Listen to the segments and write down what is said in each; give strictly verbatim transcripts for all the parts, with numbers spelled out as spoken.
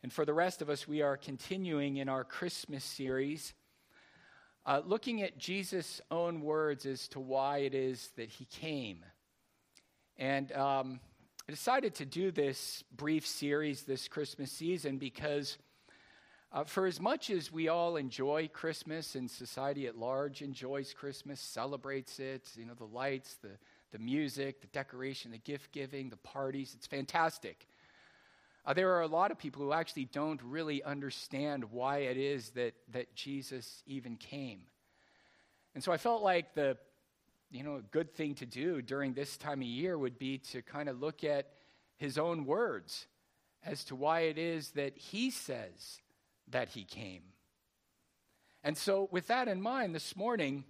And for the rest of us, we are continuing in our Christmas series, uh, looking at Jesus' own words as to why it is that he came. And um, I decided to do this brief series this Christmas season because uh, for as much as we all enjoy Christmas and society at large enjoys Christmas, celebrates it, you know, the lights, the, the music, the decoration, the gift giving, the parties, it's fantastic. Uh, there are a lot of people who actually don't really understand why it is that, that Jesus even came. And so I felt like the, you know, a good thing to do during this time of year would be to kind of look at his own words as to why it is that he says that he came. And so with that in mind, this morning,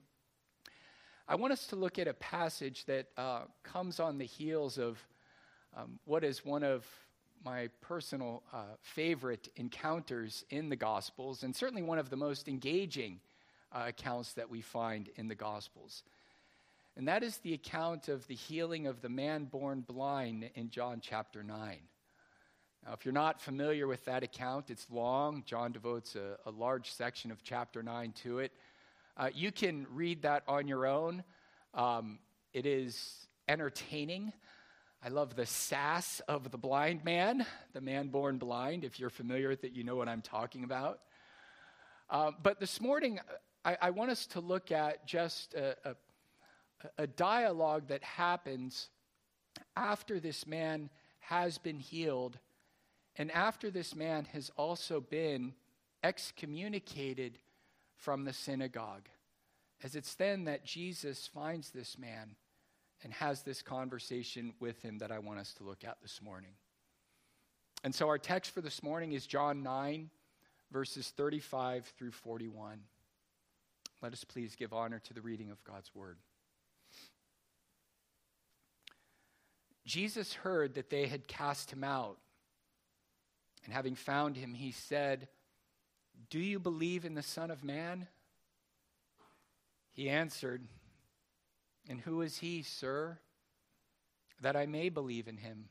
I want us to look at a passage that uh, comes on the heels of um, what is one of my personal uh, favorite encounters in the Gospels, and certainly one of the most engaging uh, accounts that we find in the Gospels. And that is the account of the healing of the man born blind in John chapter nine. Now, if you're not familiar with that account, it's long. John devotes a, a large section of chapter nine to it. Uh, you can read that on your own. Um, it is entertaining. I love the sass of the blind man, the man born blind. If you're familiar with it, you know what I'm talking about. Uh, but this morning, I, I want us to look at just a, a, a dialogue that happens after this man has been healed and after this man has also been excommunicated from the synagogue. As it's then that Jesus finds this man and has this conversation with him that I want us to look at this morning. And so our text for this morning is John nine, verses thirty-five through forty-one. Let us please give honor to the reading of God's word. Jesus heard that they had cast him out, and having found him, he said, "Do you believe in the Son of Man?" He answered, "And who is he, sir, that I may believe in him?"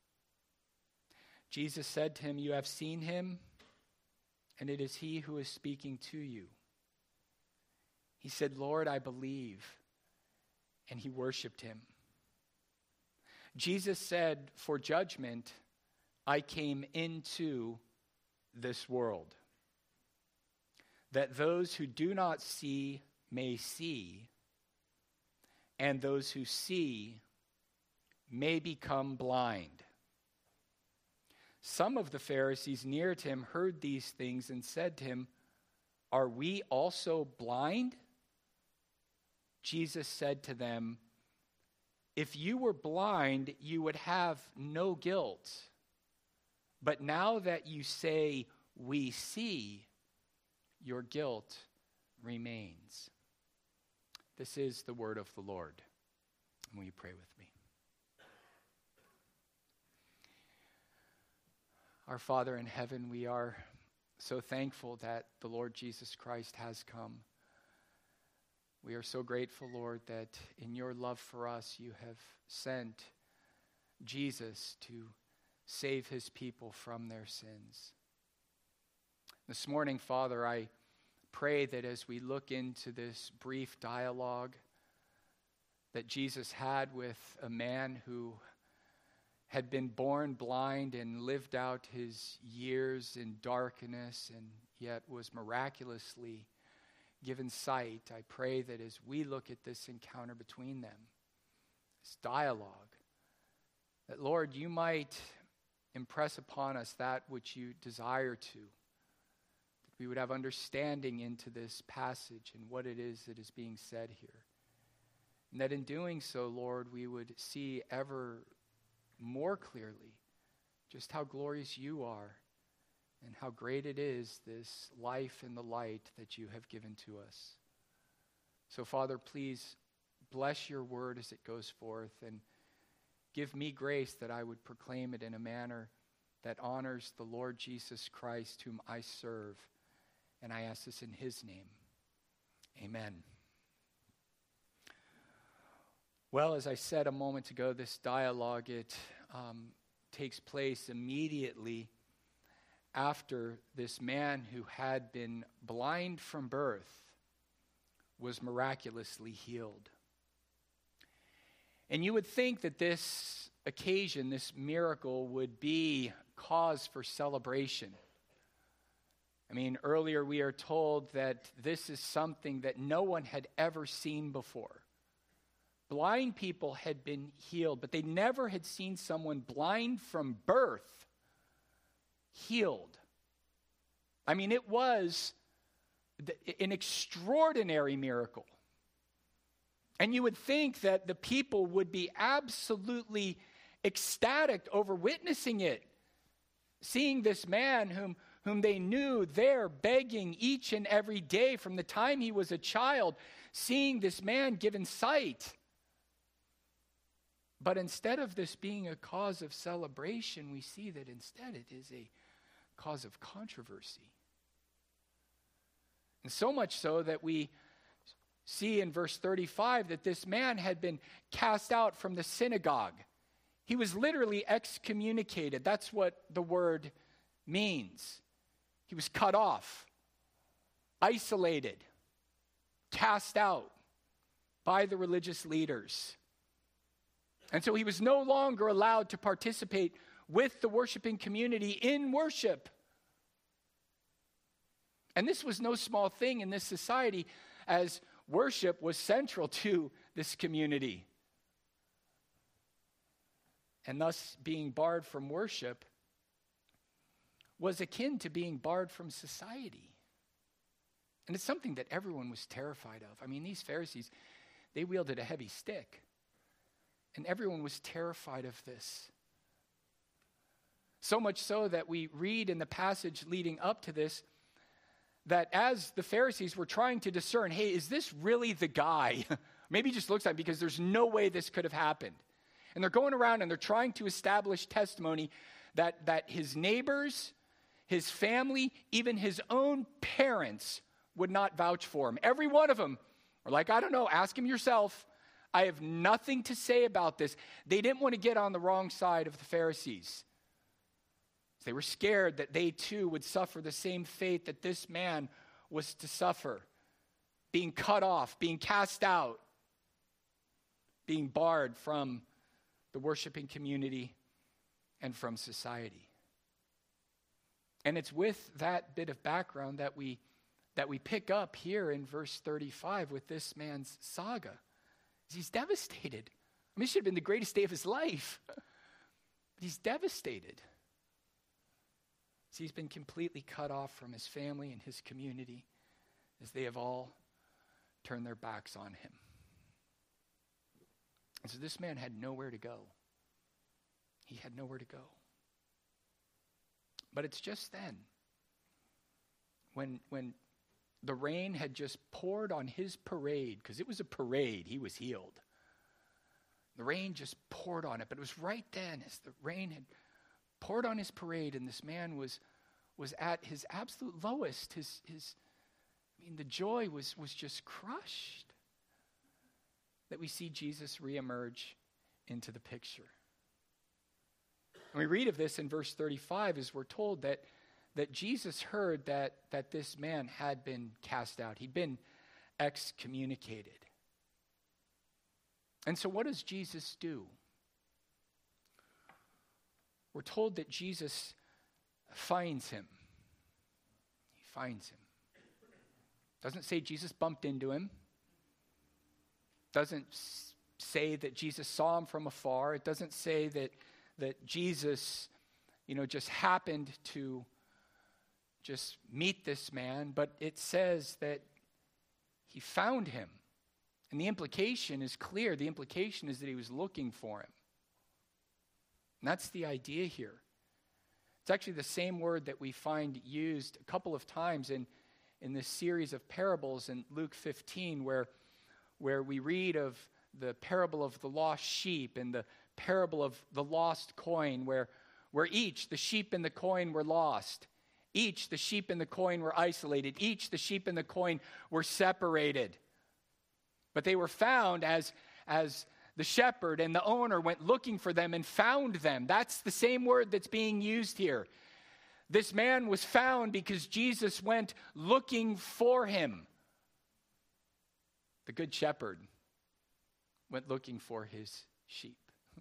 Jesus said to him, "You have seen him, and it is he who is speaking to you." He said, "Lord, I believe," and he worshiped him. Jesus said, "For judgment I came into this world, that those who do not see may see, and those who see may become blind." Some of the Pharisees near to him heard these things and said to him, "Are we also blind?" Jesus said to them, "If you were blind, you would have no guilt. But now that you say, 'We see,' your guilt remains." This is the word of the Lord. Will you pray with me? Our Father in heaven, we are so thankful that the Lord Jesus Christ has come. We are so grateful, Lord, that in your love for us, you have sent Jesus to save his people from their sins. This morning, Father, I pray that as we look into this brief dialogue that Jesus had with a man who had been born blind and lived out his years in darkness and yet was miraculously given sight, I pray that as we look at this encounter between them, this dialogue, that, Lord, you might impress upon us that which you desire to, we would have understanding into this passage and what it is that is being said here. And that in doing so, Lord, we would see ever more clearly just how glorious you are and how great it is, this life and the light that you have given to us. So, Father, please bless your word as it goes forth and give me grace that I would proclaim it in a manner that honors the Lord Jesus Christ, whom I serve. And I ask this in his name. Amen. Well, as I said a moment ago, this dialogue, it um, takes place immediately after this man who had been blind from birth was miraculously healed. And you would think that this occasion, this miracle, would be cause for celebration. I mean, earlier we are told that this is something that no one had ever seen before. Blind people had been healed, but they never had seen someone blind from birth healed. I mean, it was an extraordinary miracle. And you would think that the people would be absolutely ecstatic over witnessing it, seeing this man whom, whom they knew there begging each and every day from the time he was a child, seeing this man given sight. But instead of this being a cause of celebration, we see that instead it is a cause of controversy. And so much so that we see in verse thirty-five that this man had been cast out from the synagogue. He was literally excommunicated. That's what the word means. He was cut off, isolated, cast out by the religious leaders. And so he was no longer allowed to participate with the worshiping community in worship. And this was no small thing in this society, as worship was central to this community. And thus, being barred from worship was akin to being barred from society. And it's something that everyone was terrified of. I mean, these Pharisees, they wielded a heavy stick. And everyone was terrified of this. So much so that we read in the passage leading up to this, that as the Pharisees were trying to discern, hey, is this really the guy? Maybe he just looks like him because there's no way this could have happened. And they're going around and they're trying to establish testimony that, that his neighbors, his family, even his own parents would not vouch for him. Every one of them were like, I don't know, ask him yourself. I have nothing to say about this. They didn't want to get on the wrong side of the Pharisees. They were scared that they too would suffer the same fate that this man was to suffer. Being cut off, being cast out, being barred from the worshiping community and from society. And it's with that bit of background that we that we pick up here in verse thirty-five with this man's saga. He's devastated. I mean, it should have been the greatest day of his life. But he's devastated. He's been completely cut off from his family and his community as they have all turned their backs on him. And so this man had nowhere to go. He had nowhere to go. But it's just then, when, when the rain had just poured on his parade, because it was a parade, he was healed. The rain just poured on it, but it was right then as the rain had poured on his parade and this man was was at his absolute lowest. His his I mean the joy was was just crushed. That we see Jesus reemerge into the picture. And we read of this in verse thirty-five as we're told that that Jesus heard that that this man had been cast out. He'd been excommunicated. And so what does Jesus do? We're told that Jesus finds him. He finds him. Doesn't say Jesus bumped into him. Doesn't s- say that Jesus saw him from afar. It doesn't say that, that Jesus, you know, just happened to just meet this man. But it says that he found him. And the implication is clear. The implication is that he was looking for him. And that's the idea here. It's actually the same word that we find used a couple of times in, in this series of parables in Luke fifteen, where, where we read of the parable of the lost sheep and the parable of the lost coin, where, where each, the sheep and the coin, were lost. Each, the sheep and the coin, were isolated. Each, the sheep and the coin, were separated. But they were found as, as the shepherd and the owner went looking for them and found them. That's the same word that's being used here. This man was found because Jesus went looking for him. The good shepherd went looking for his sheep.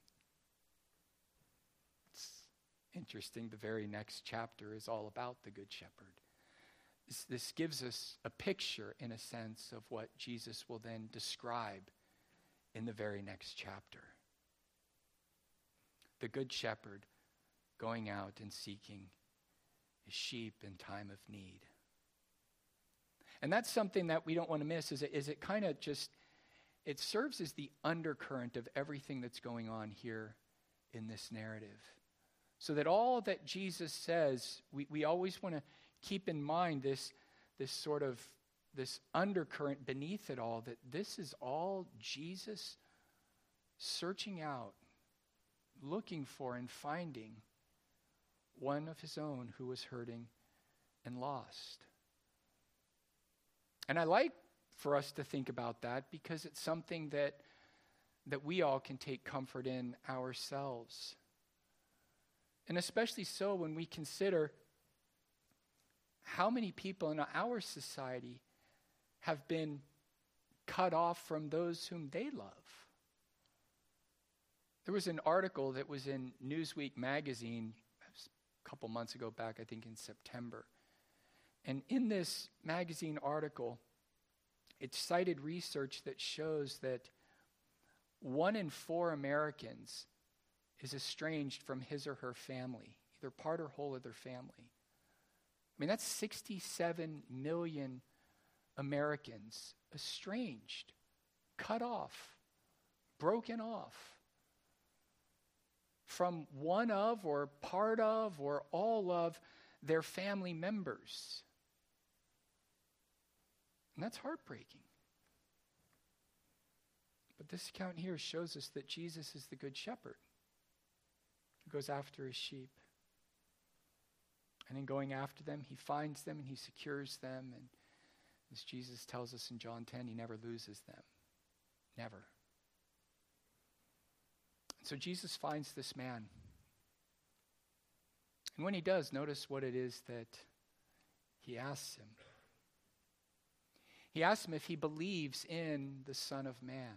It's interesting. The very next chapter is all about the good shepherd. This, this gives us a picture, in a sense, of what Jesus will then describe in the very next chapter. The good shepherd going out and seeking his sheep in time of need. And that's something that we don't want to miss, is it, is it kind of just, it serves as the undercurrent of everything that's going on here in this narrative. So that all that Jesus says, we, we always want to keep in mind this, this sort of, this undercurrent beneath it all, that this is all Jesus searching out, looking for and finding one of his own who was hurting and lost. And I like for us to think about that because it's something that that we all can take comfort in ourselves. And especially so when we consider how many people in our society have been cut off from those whom they love. There was an article that was in Newsweek magazine a couple months ago back, I think in September. And in this magazine article, it cited research that shows that one in four Americans is estranged from his or her family, either part or whole of their family. I mean, that's sixty-seven million Americans estranged, cut off, broken off from one of or part of or all of their family members. And that's heartbreaking. But this account here shows us that Jesus is the good shepherd who goes after his sheep. And in going after them, he finds them and he secures them. And as Jesus tells us in John ten, he never loses them. Never. So Jesus finds this man. And when he does, notice what it is that he asks him. He asks him if he believes in the Son of Man.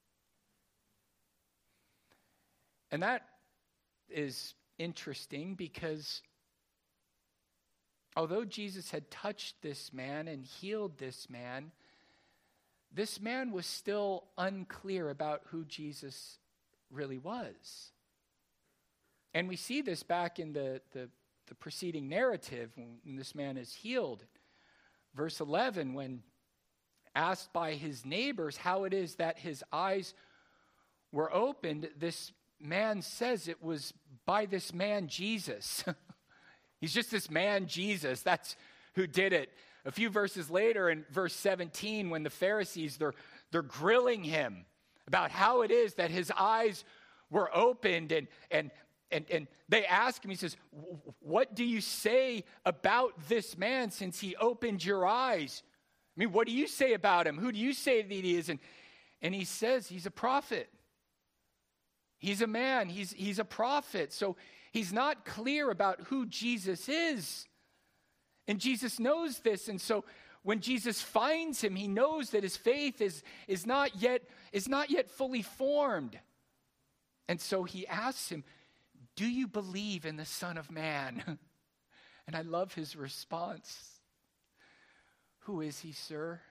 And that is interesting because although Jesus had touched this man and healed this man, this man was still unclear about who Jesus really was. And we see this back in the, the, the preceding narrative when this man is healed. Verse eleven, when asked by his neighbors how it is that his eyes were opened, this man says it was by this man Jesus. He's just this man Jesus. That's who did it. A few verses later in verse seventeen, when the Pharisees, they're, they're grilling him about how it is that his eyes were opened, and and and, and they ask him, he says, what do you say about this man since he opened your eyes? I mean, what do you say about him? Who do you say that he is? And, and he says he's a prophet. He's a man. He's, he's a prophet. So he's not clear about who Jesus is. And Jesus knows this. And so when Jesus finds him, he knows that his faith is, is, not yet, is not yet fully formed. And so he asks him, do you believe in the Son of Man? And I love his response. Who is he, sir?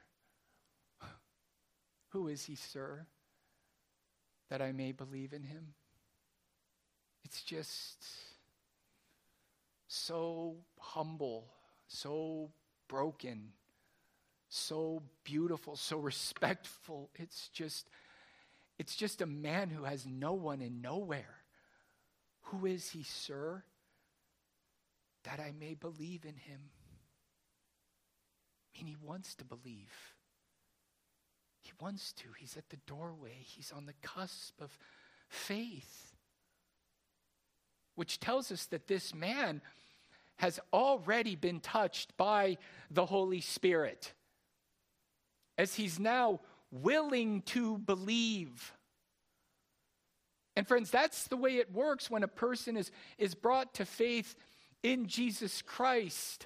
Who is he, sir, that I may believe in him? It's just so humble, so broken, so beautiful, so respectful. It's just, it's just a man who has no one and nowhere. Who is he, sir, that I may believe in him? I mean, he wants to believe. He wants to. He's at the doorway. He's on the cusp of faith. Which tells us that this man has already been touched by the Holy Spirit, as he's now willing to believe. And friends, that's the way it works when a person is, is brought to faith in Jesus Christ.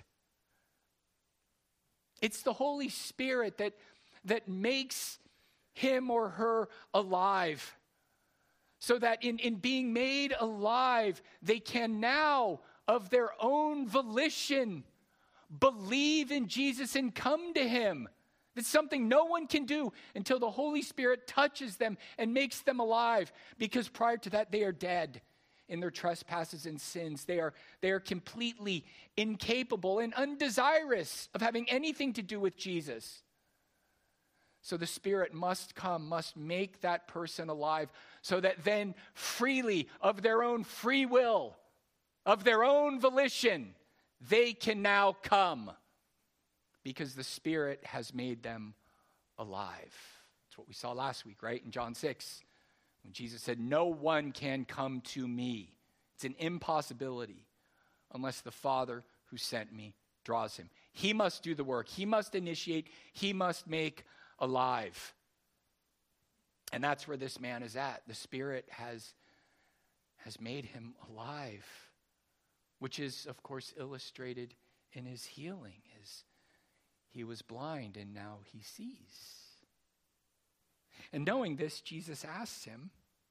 It's the Holy Spirit that, that makes him or her alive. So that in, in being made alive, they can now, of their own volition, believe in Jesus and come to him. It's something no one can do until the Holy Spirit touches them and makes them alive. Because prior to that, they are dead in their trespasses and sins. They are, they are completely incapable and undesirous of having anything to do with Jesus. So the Spirit must come, must make that person alive, so that then freely, of their own free will, of their own volition, they can now come. Because the Spirit has made them alive. That's what we saw last week, right? In John six, when Jesus said, no one can come to me. It's an impossibility unless the Father who sent me draws him. He must do the work. He must initiate. He must make alive. And that's where this man is at. The Spirit has, has made him alive, which is, of course, illustrated in his healing. His He was blind and now he sees. And knowing this, Jesus asks him,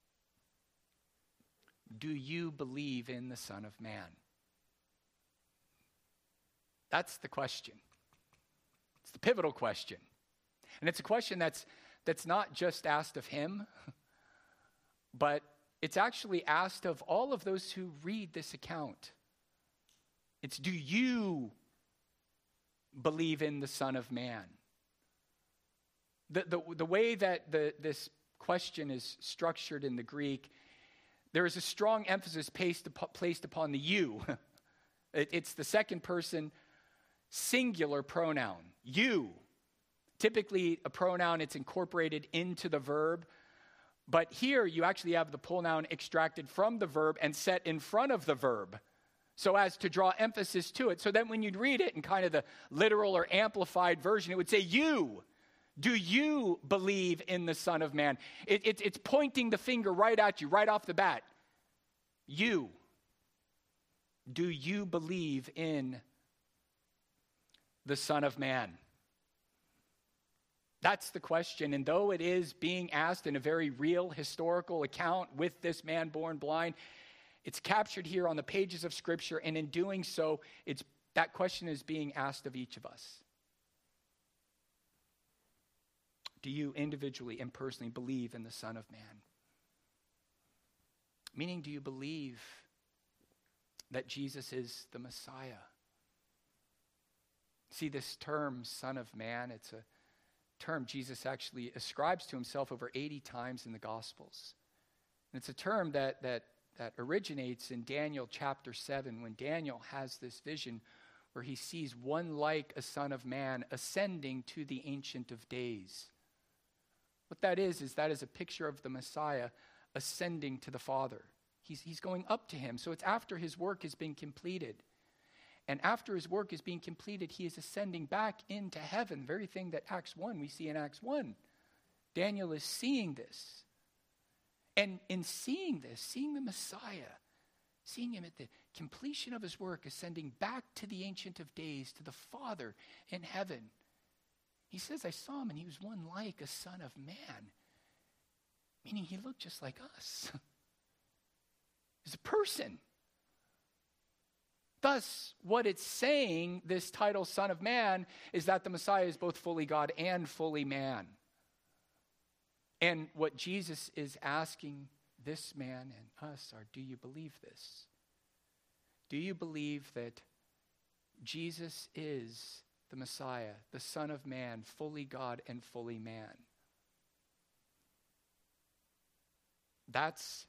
do you believe in the Son of Man? That's the question. It's the pivotal question. And it's a question that's, that's not just asked of him, but it's actually asked of all of those who read this account. It's, do you believe in the Son of Man? The, the, the way that the, this question is structured in the Greek, there is a strong emphasis placed, placed upon the you. It, it's the second person singular pronoun, you. Typically a pronoun, it's incorporated into the verb. But here you actually have the pronoun extracted from the verb and set in front of the verb, so as to draw emphasis to it. So then when you'd read it in kind of the literal or amplified version, it would say, you, do you believe in the Son of Man? It, it, it's pointing the finger right at you, right off the bat. You, do you believe in the Son of Man? That's the question. And though it is being asked in a very real historical account with this man born blind, it's captured here on the pages of Scripture, and in doing so, it's, that question is being asked of each of us. Do you individually and personally believe in the Son of Man? Meaning, do you believe that Jesus is the Messiah? See, this term, Son of Man, it's a term Jesus actually ascribes to himself over eighty times in the Gospels. And it's a term that that that originates in Daniel chapter seven, when Daniel has this vision where he sees one like a Son of Man ascending to the Ancient of Days. What that is, is that is a picture of the Messiah ascending to the Father. He's, he's going up to him. So it's after his work has been completed. And after his work is being completed, he is ascending back into heaven, the very thing that Acts one, we see in Acts one. Daniel is seeing this. And in seeing this, seeing the Messiah, seeing him at the completion of his work, ascending back to the Ancient of Days, to the Father in heaven, he says, I saw him and he was one like a Son of Man. Meaning he looked just like us. He's a person. Thus, what it's saying, this title, Son of Man, is that the Messiah is both fully God and fully man. And what Jesus is asking this man and us are, do you believe this? Do you believe that Jesus is the Messiah, the Son of Man, fully God and fully man? That's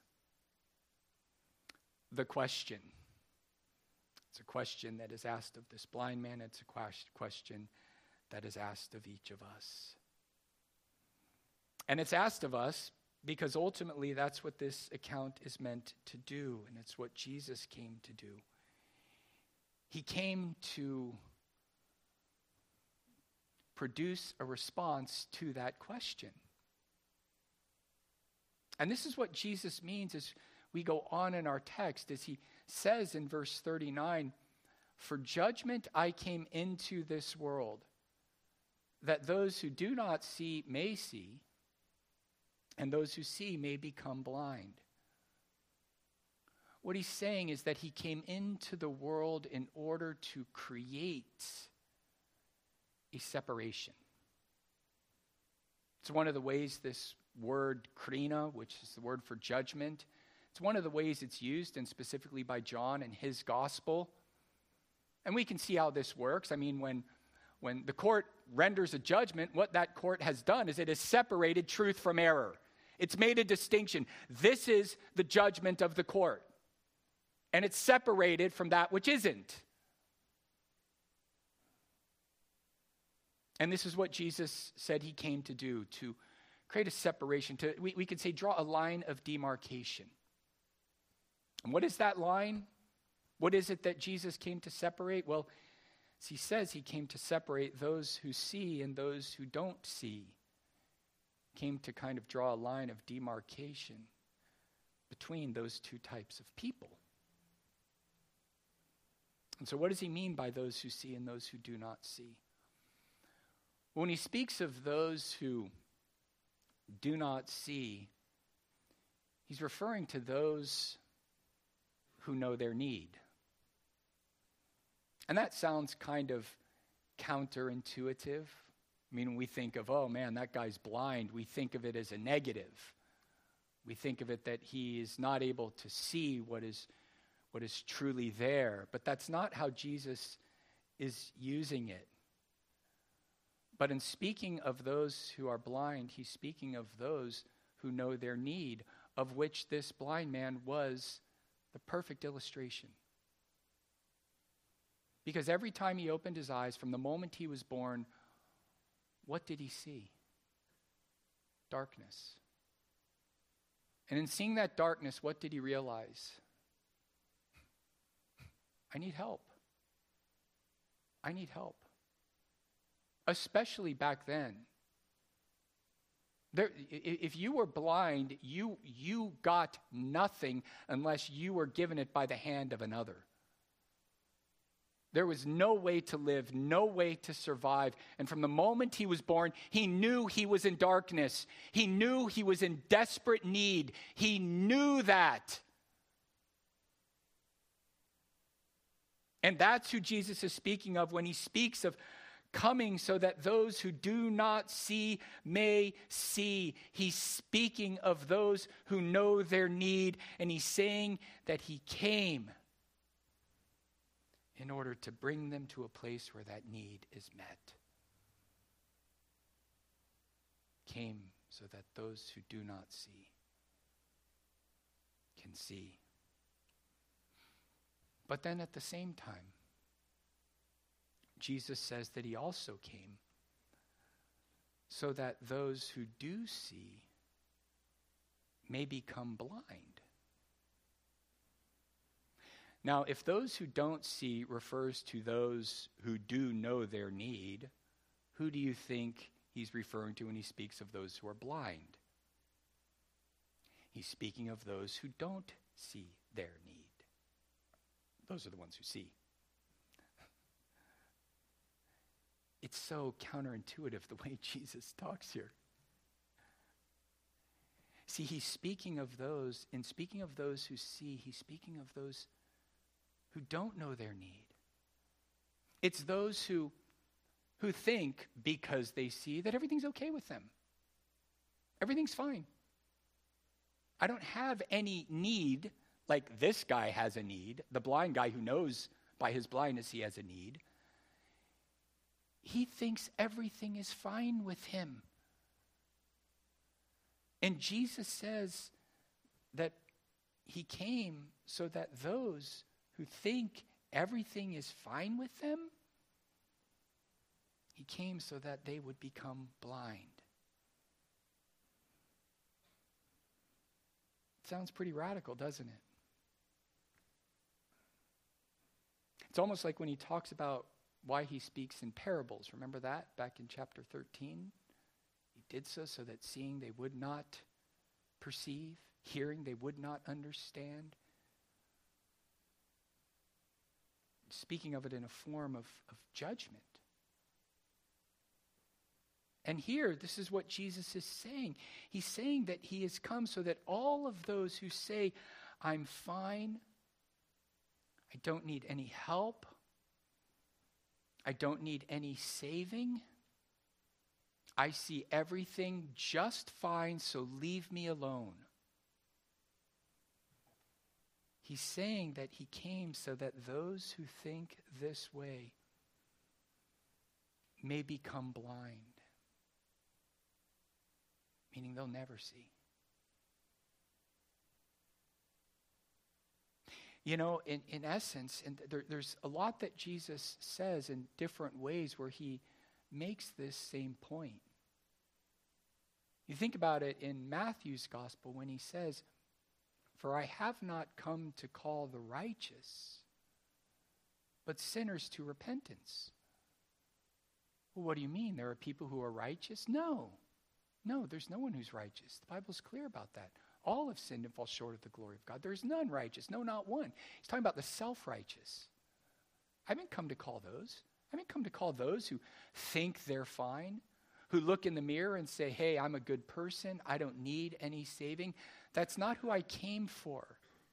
the question. It's a question that is asked of this blind man. It's a question that is asked of each of us. And it's asked of us because ultimately that's what this account is meant to do, and it's what Jesus came to do. He came to produce a response to that question. And this is what Jesus means as we go on in our text, as he says in verse thirty-nine, For judgment I came into this world, that those who do not see may see, and those who see may become blind. What he's saying is that he came into the world in order to create a separation. It's one of the ways this word krina, which is the word for judgment, it's one of the ways it's used, and specifically by John in his gospel. And we can see how this works. I mean, when, when the court renders a judgment, what that court has done is it has separated truth from error. It's made a distinction. This is the judgment of the court. And it's separated from that which isn't. And this is what Jesus said he came to do, to create a separation, to we, we could say draw a line of demarcation. And what is that line? What is it that Jesus came to separate? Well, as he says, he came to separate those who see and those who don't see. Came to kind of draw a line of demarcation between those two types of people. And so what does he mean by those who see and those who do not see? When he speaks of those who do not see, he's referring to those who know their need. And that sounds kind of counterintuitive. I mean, when we think of, oh man, that guy's blind, we think of it as a negative. We think of it that he is not able to see what is, what is truly there. But that's not how Jesus is using it. But in speaking of those who are blind, he's speaking of those who know their need, of which this blind man was the perfect illustration. Because every time he opened his eyes, from the moment he was born, what did he see? Darkness. And in seeing that darkness, what did he realize? I need help. I need help. Especially back then. There, if you were blind, you, you got nothing unless you were given it by the hand of another. There was no way to live, no way to survive. And from the moment he was born, he knew he was in darkness. He knew he was in desperate need. He knew that. And that's who Jesus is speaking of when he speaks of coming so that those who do not see may see. He's speaking of those who know their need, and he's saying that he came in order to bring them to a place where that need is met. Came so that those who do not see can see. But then at the same time, Jesus says that he also came so that those who do see may become blind. Now, if those who don't see refers to those who do know their need, who do you think he's referring to when he speaks of those who are blind? He's speaking of those who don't see their need. Those are the ones who see. It's so counterintuitive the way Jesus talks here. See, he's speaking of those, in speaking of those who see, he's speaking of those who don't know their need. It's those who, who think, because they see, that everything's okay with them. Everything's fine. I don't have any need like this guy has a need, the blind guy who knows by his blindness he has a need. He thinks everything is fine with him. And Jesus says that he came so that those who think everything is fine with them, he came so that they would become blind. It sounds pretty radical, doesn't it? It's almost like when he talks about why he speaks in parables. Remember that back in chapter thirteen? He did so so that seeing they would not perceive, hearing they would not understand. speaking of it in a form of, of judgment. And here, this is what Jesus is saying. He's saying that he has come so that all of those who say, I'm fine, I don't need any help, I don't need any saving, I see everything just fine, so leave me alone. He's saying that he came so that those who think this way may become blind. Meaning they'll never see. You know, in, in essence, and there, there's a lot that Jesus says in different ways where he makes this same point. You think about it in Matthew's gospel when he says, for I have not come to call the righteous, but sinners to repentance. Well, what do you mean? There are people who are righteous? No. No, there's no one who's righteous. The Bible's clear about that. All have sinned and fall short of the glory of God. There's none righteous. No, not one. He's talking about the self-righteous. I haven't come to call those. I haven't come to call those who think they're fine, who look in the mirror and say, hey, I'm a good person. I don't need any saving. That's not who I came for.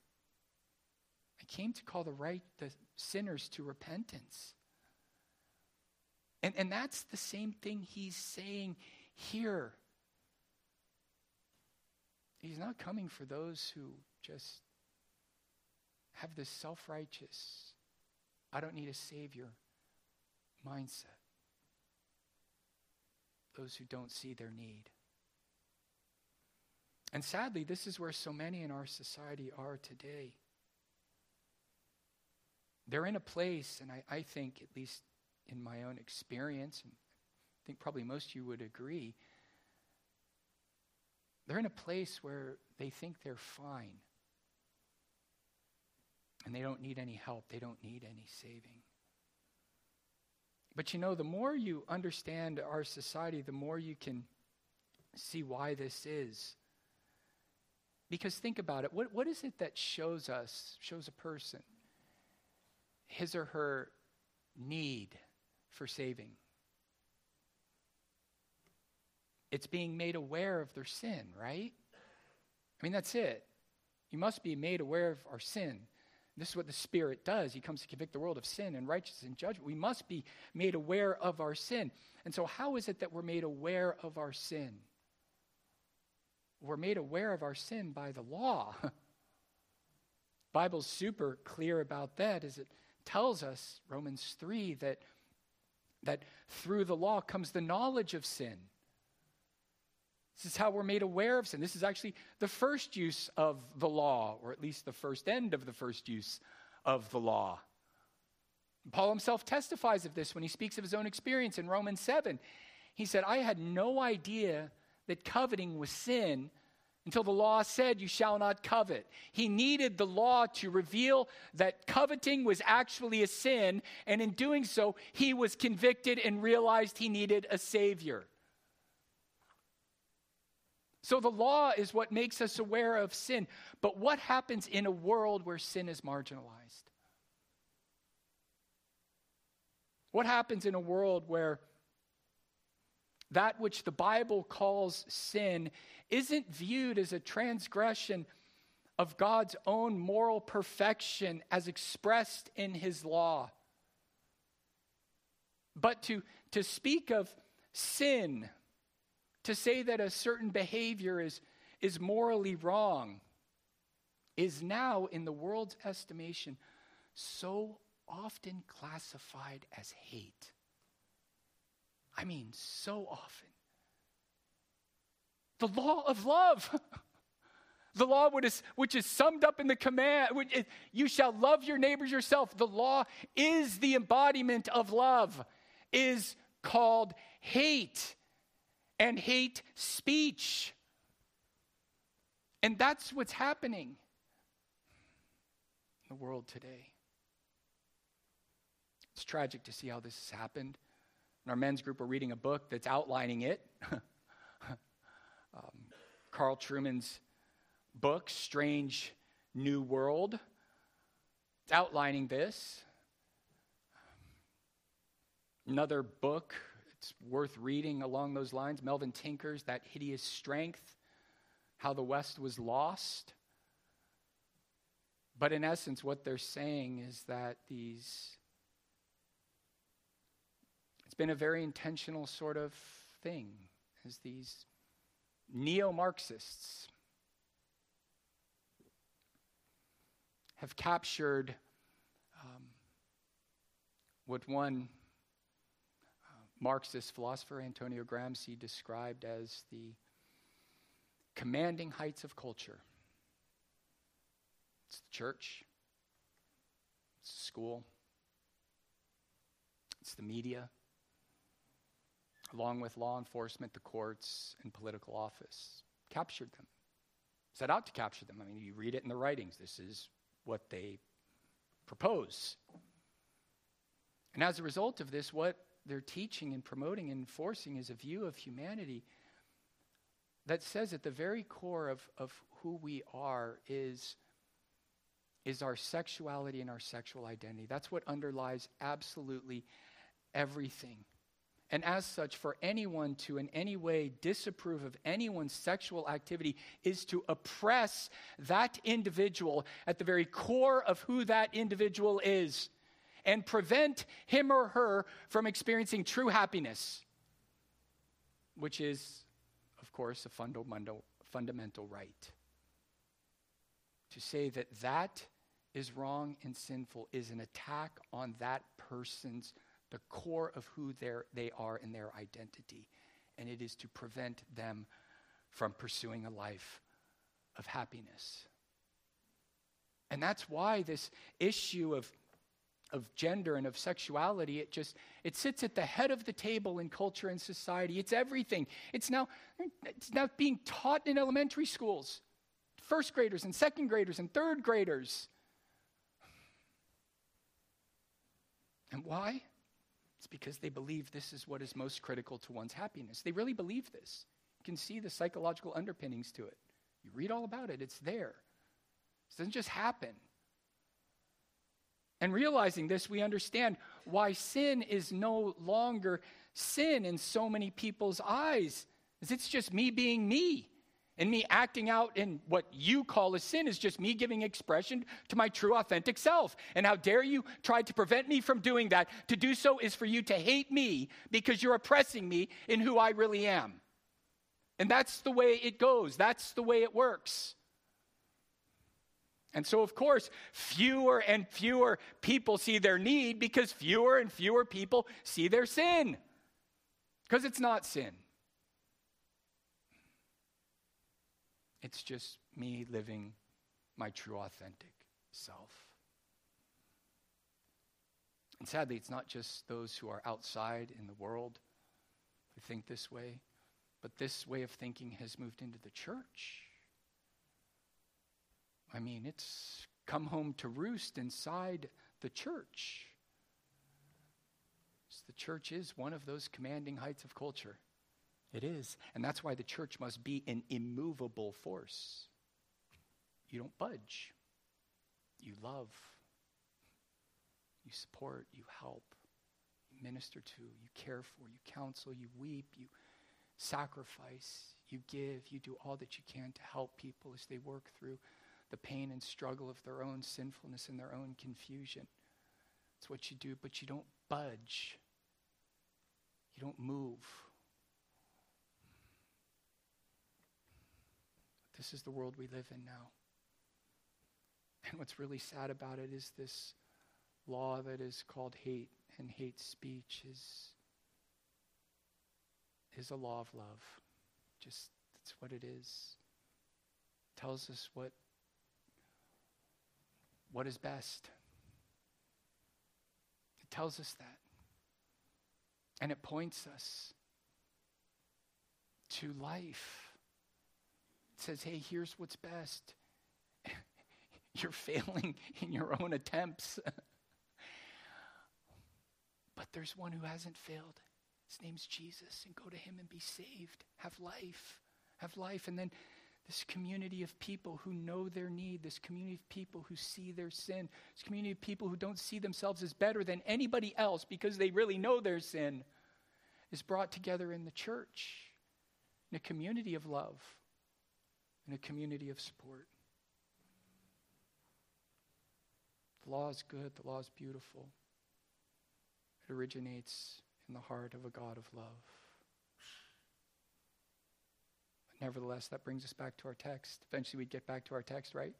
I came to call the right, the sinners to repentance. And, and that's the same thing he's saying here. He's not coming for those who just have this self-righteous, I don't need a savior mindset. Those who don't see their need. And sadly, this is where so many in our society are today. They're in a place, and I, I think, at least in my own experience, and I think probably most of you would agree, they're in a place where they think they're fine. And they don't need any help. They don't need any saving. But you know, the more you understand our society, the more you can see why this is. Because think about it. What, what is it that shows us, shows a person, his or her need for saving? It's being made aware of their sin, right? I mean, that's it. You must be made aware of our sin. This is what the Spirit does. He comes to convict the world of sin and righteousness and judgment. We must be made aware of our sin. And so how is it that we're made aware of our sin? We're made aware of our sin by the law. The Bible's super clear about that as it tells us, Romans three, that, that through the law comes the knowledge of sin. This is how we're made aware of sin. This is actually the first use of the law, or at least the first end of the first use of the law. Paul himself testifies of this when he speaks of his own experience in Romans seven. He said, I had no idea that coveting was sin until the law said you shall not covet. He needed the law to reveal that coveting was actually a sin, and in doing so, he was convicted and realized he needed a Savior. So the law is what makes us aware of sin. But what happens in a world where sin is marginalized? What happens in a world where that which the Bible calls sin isn't viewed as a transgression of God's own moral perfection as expressed in his law? But to, to speak of sin, to say that a certain behavior is, is morally wrong, is now, in the world's estimation, so often classified as hate. I mean, so often. The law of love. The law which is, which is summed up in the command, which is, you shall love your neighbors yourself. The law is the embodiment of love, is called hate. And hate speech. And that's what's happening in the world today. It's tragic to see how this has happened. In our men's group, we're reading a book that's outlining it. um, Carl Trueman's book, Strange New World. It's outlining this. Another book, it's worth reading along those lines, Melvin Tinker's That Hideous Strength, How the West Was Lost. But in essence, what they're saying is that these, it's been a very intentional sort of thing, as these neo-Marxists have captured um, what one uh, Marxist philosopher, Antonio Gramsci, described as the commanding heights of culture. It's the church, it's the school, it's the media, along with law enforcement, the courts, and political office. Captured them. Set out to capture them. I mean, you read it in the writings. This is what they propose. And as a result of this, what they're teaching and promoting and enforcing is a view of humanity that says at the very core of, of who we are is, is our sexuality and our sexual identity. That's what underlies absolutely everything. And as such, for anyone to in any way disapprove of anyone's sexual activity is to oppress that individual at the very core of who that individual is and prevent him or her from experiencing true happiness, which is, of course, a fundamental, fundamental right. To say that that is wrong and sinful is an attack on that person's the core of who they are in their identity. And it is to prevent them from pursuing a life of happiness. And that's why this issue of, of gender and of sexuality, it just, it sits at the head of the table in culture and society. It's everything. It's now, it's now being taught in elementary schools. First graders and second graders and third graders. And why? It's because they believe this is what is most critical to one's happiness. They really believe this. You can see the psychological underpinnings to it. You read all about it. It's there. It doesn't just happen. And realizing this, we understand why sin is no longer sin in so many people's eyes. It's just me being me. And me acting out in what you call a sin is just me giving expression to my true, authentic self. And how dare you try to prevent me from doing that? To do so is for you to hate me because you're oppressing me in who I really am. And that's the way it goes. That's the way it works. And so, of course, fewer and fewer people see their need because fewer and fewer people see their sin. Because it's not sin. It's just me living my true, authentic self. And sadly, it's not just those who are outside in the world who think this way, but this way of thinking has moved into the church. I mean, it's come home to roost inside the church. So the church is one of those commanding heights of culture. It is. And that's why the church must be an immovable force. You don't budge. You love. You support. You help. You minister to. You care for. You counsel. You weep. You sacrifice. You give. You do all that you can to help people as they work through the pain and struggle of their own sinfulness and their own confusion. It's what you do, but you don't budge. You don't move. This is the world we live in now. And what's really sad about it is this law that is called hate and hate speech is, is a law of love. Just, that's what it is. It tells us what, what is best. It tells us that. And it points us to life. Says, hey, here's what's best. You're failing in your own attempts. But there's one who hasn't failed. His name's Jesus. And go to him and be saved. Have life. Have life. And then This community of people who know their need, this community of people who see their sin, this community of people who don't see themselves as better than anybody else because they really know their sin, is brought together in the church, in a community of love, in a community of support. The law is good, the law is beautiful. It originates in the heart of a God of love. Nevertheless, that brings us back to our text. Eventually we get back to our text, right?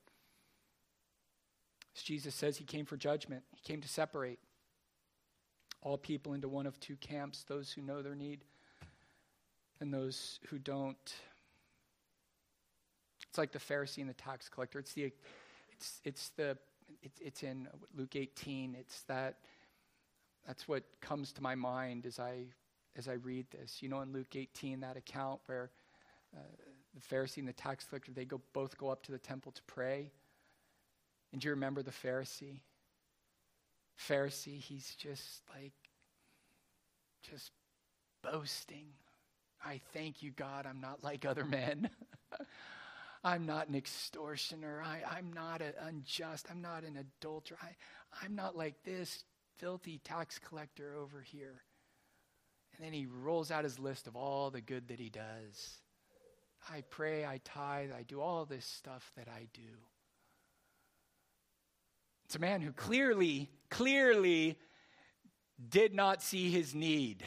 As Jesus says, he came for judgment. He came to separate all people into one of two camps, those who know their need and those who don't. It's like the Pharisee and the tax collector. It's the it's it's the it's, it's in Luke eighteen. It's that that's what comes to my mind as I as I read this. You know, in Luke eighteen, that account where Uh, the Pharisee and the tax collector, they go both go up to the temple to pray. And do you remember the Pharisee? Pharisee, he's just like, just boasting. I thank you, God, I'm not like other men. I'm not an extortioner. I, I'm not a, unjust. I'm not an adulterer. I, I'm not like this filthy tax collector over here. And then he rolls out his list of all the good that he does. I pray, I tithe, I do all this stuff that I do. It's a man who clearly, clearly did not see his need.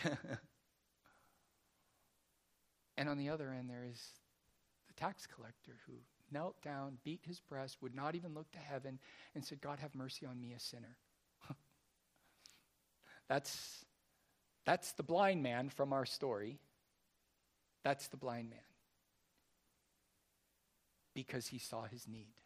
And on the other end, there is the tax collector who knelt down, beat his breast, would not even look to heaven, and said, God, have mercy on me, a sinner. That's, that's the blind man from our story. That's the blind man. Because he saw his need.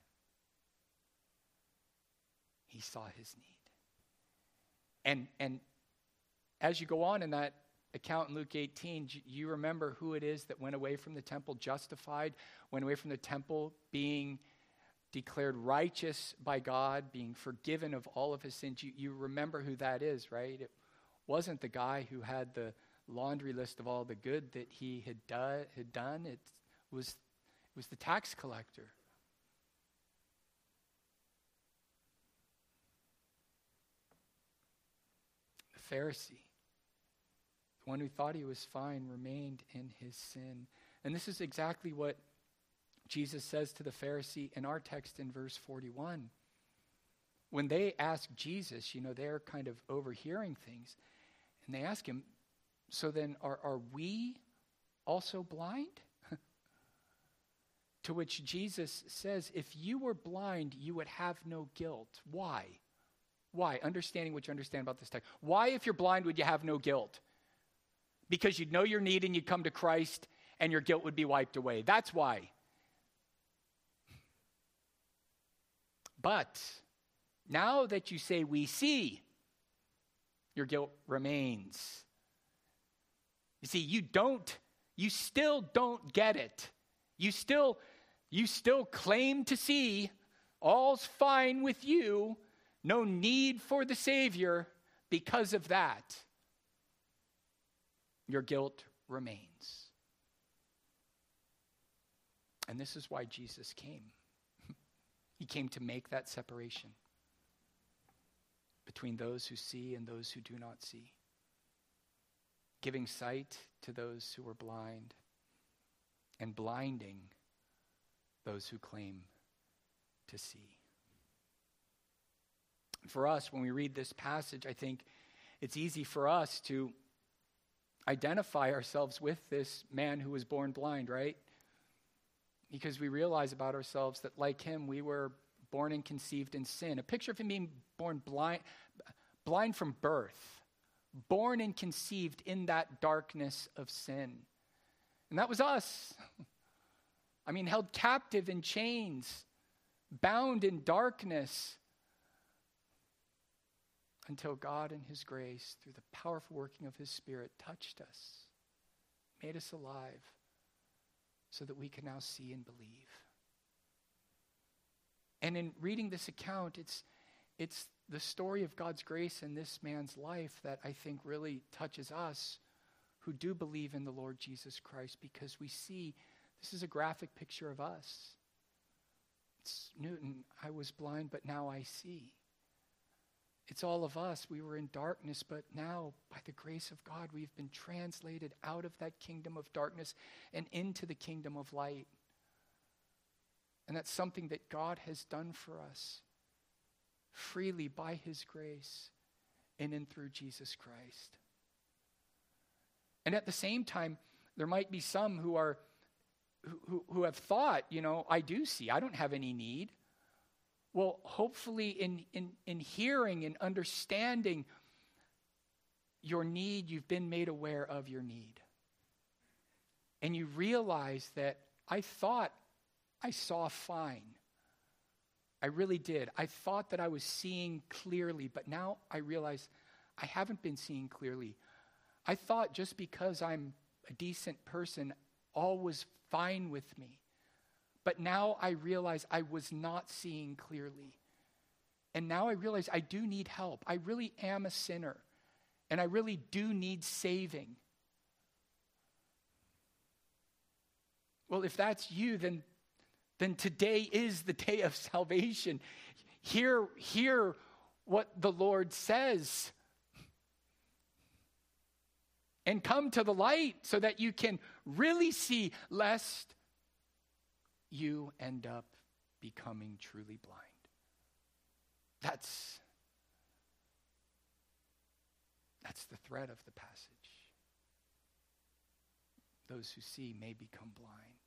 He saw his need. And and as you go on in that account in Luke eighteen, you remember who it is that went away from the temple justified, went away from the temple being declared righteous by God, being forgiven of all of his sins. You, you remember who that is, right? It wasn't the guy who had the laundry list of all the good that he had, do, had done. It was It was the tax collector. The Pharisee, the one who thought he was fine, remained in his sin. And this is exactly what Jesus says to the Pharisee in our text in verse forty-one. When they ask Jesus, you know, they're kind of overhearing things, and they ask him, so then are, are we also blind? To which Jesus says, if you were blind, you would have no guilt. Why? Why? Understanding what you understand about this text. Why, if you're blind, would you have no guilt? Because you'd know your need and you'd come to Christ and your guilt would be wiped away. That's why. But now that you say we see, your guilt remains. You see, you don't, you still don't get it. You still, you still claim to see, all's fine with you, no need for the Savior. Because of that, your guilt remains. And this is why Jesus came. He came to make that separation between those who see and those who do not see, giving sight to those who are blind and blinding those who claim to see. For us, when we read this passage, I think it's easy for us to identify ourselves with this man who was born blind, right? Because we realize about ourselves that, like him, we were born and conceived in sin. A picture of him being born blind, blind from birth, born and conceived in that darkness of sin. And that was us. I mean, held captive in chains, bound in darkness, until God in his grace, through the powerful working of his Spirit, touched us, made us alive, so that we can now see and believe. And in reading this account, it's it's the story of God's grace in this man's life that I think really touches us who do believe in the Lord Jesus Christ, because we see This is a graphic picture of us. It's Newton, I was blind, but now I see. It's all of us. We were in darkness, but now, by the grace of God, we've been translated out of that kingdom of darkness and into the kingdom of light. And that's something that God has done for us freely by his grace in and through Jesus Christ. And at the same time, there might be some who are who, who have thought, you know, I do see, I don't have any need. Well, hopefully in, in, in hearing and understanding your need, you've been made aware of your need. And you realize that I thought I saw fine. I really did. I thought that I was seeing clearly, but now I realize I haven't been seeing clearly. I thought just because I'm a decent person, all was fine with me. But now I realize I was not seeing clearly. And now I realize I do need help. I really am a sinner. And I really do need saving. Well, if that's you, then, then today is the day of salvation. Hear, hear what the Lord says. And come to the light so that you can really see, lest you end up becoming truly blind. That's, that's the thread of the passage. Those who see may become blind.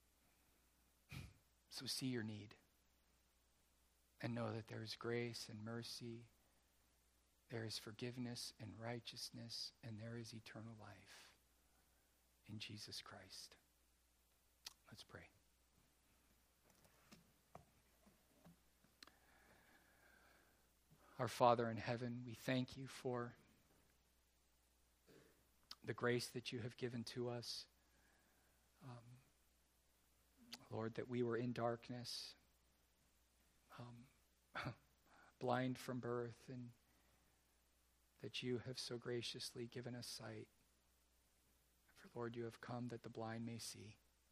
So see your need. And know that there is grace and mercy. There is forgiveness and righteousness. And there is eternal life in Jesus Christ. Let's pray. Our Father in heaven, we thank you for the grace that you have given to us. Um, Lord, that we were in darkness, um, blind from birth, and that you have so graciously given us sight. For, Lord, you have come that the blind may see.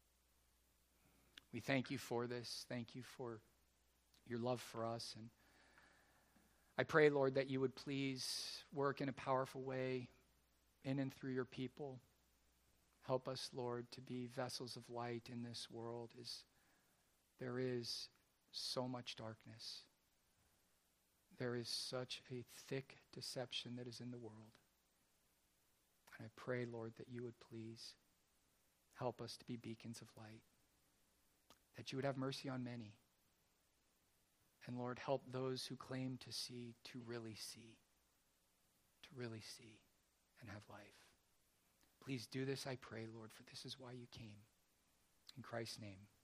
We thank you for this. Thank you for your love for us. And I pray, Lord, that you would please work in a powerful way in and through your people. Help us, Lord, to be vessels of light in this world as there is so much darkness. There is such a thick deception that is in the world. And I pray, Lord, that you would please help us to be beacons of light, that you would have mercy on many. And Lord, help those who claim to see to really see, to really see and have life. Please do this, I pray, Lord, for this is why you came. In Christ's name.